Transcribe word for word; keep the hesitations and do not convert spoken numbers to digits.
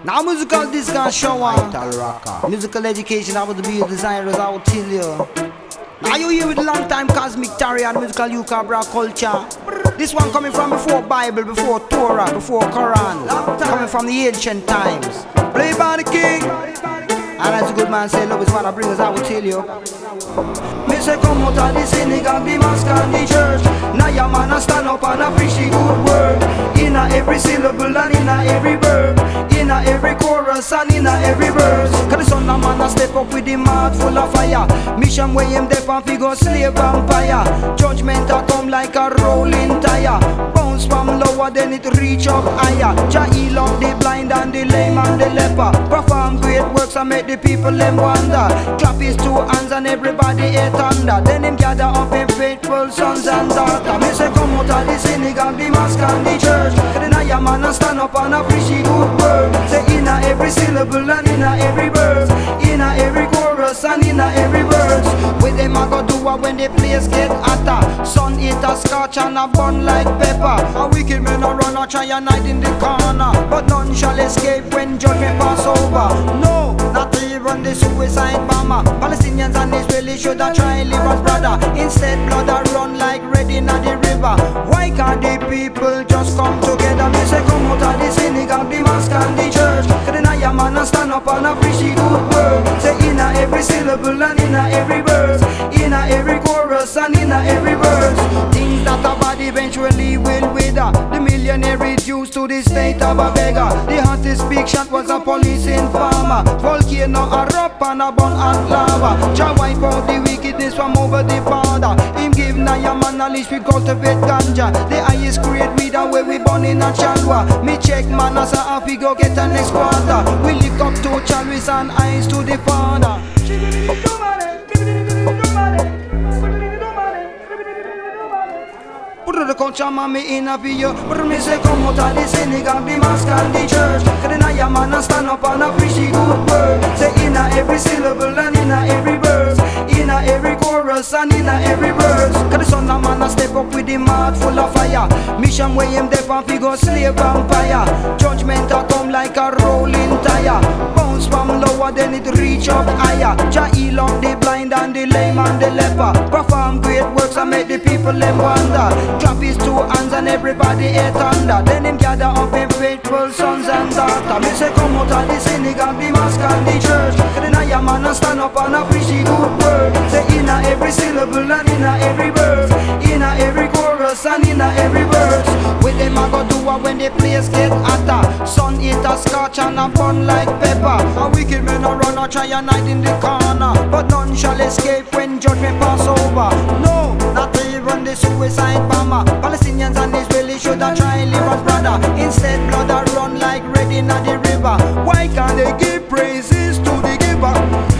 Now musical disc and shower. Vital rocker. Musical education, I would be a designer, as I would tell you. Now you here with long time Cosmic Tarry and musical Yukabra culture. This one coming from before Bible, before Torah, before Quran. Coming from the ancient times. Played by the king. And as a good man said, love is what I bring, as I will tell you. Me say come out of the synagogue, the mosque and the church. Now your man a stand up and a preach the good word. Inna every syllable and inna every verb, inna every chorus and inna every verse. Cause the son of man a step up with the mouth full of fire. Mission where him deaf and figure slave vampire. Judgment a come like a rolling tire. Bounce from lower then it reach up higher. Jah heal up the blind and the lame and the leper. Perform great works and make the people them wonder. Clap his two hands and everybody hate thunder. Then him gather up him faithful sons and daughters. Me say come out of the synagogue, the mosque and the church. Then I am man and stand up and a preach the good word. Say inna every syllable and inna every verse, inna every chorus and inna every verse. With them I go do what when the place get hotter. Sun eat a scotch and a bun like pepper. A wicked man a run a try and hide in the corner, but none shall escape when judgment pass over. No, not even the suicide bomber. Palestinians and Israelis should have try live as brother. Instead blood a run like red in the river. Why can't the people just come together? Me say come out of the synagogue, the mosque and the church. Then I am man and stand up and a preach the good word. Say inna every syllable and inna every verse, inna every chorus and inna every verse. Things that a body eventually will wither. The millionaire reduced to the state of a beggar. The hottest big shot was a police informer. Volcano erupt and a burn hot lava. Jah wipe out the wickedness from over the border. Him give Naya man a leash we cultivate ganja. The highest grade weed where we burn in a chalwa. Me check man as a half we go get a next quarter. We lick up two chalwis and eyes to the father. Put the culture man me in a video. But me say come out of the synagogue, the mosque and the church. Cause then I am man and stand up and a preach the good word. Say inna every syllable and inna every verse, inna every chorus and inna every verse. Cause the son of man a step up with the mouth full of fire. Mission where him deaf and figure slave vampire. Judgment a come like a rolling tire. Bounce from lower then it reach up higher. Jah heal up the blind and the lame and the leper. Perform great works and make the people them wonder. Clap his two hands and everybody hate thunder. Then him gather up him faithful sons and daughters. Me say come out of the synagogue, the mosque and the church. Then I am man and stand up and a preach the good word. Say inna every syllable and inna every verse, inna every chorus and inna every verse. With them I go do what when the place get hotter. Sun eat a scotch and a bun like pepper. A wicked man a run a try and hide in the corner, but none shall escape when judgment pass over. No, not even the suicide bomber. Palestinians and Israelis should have try live as brother. Instead blood a run like red in the river. Why can't they give praises to the giver?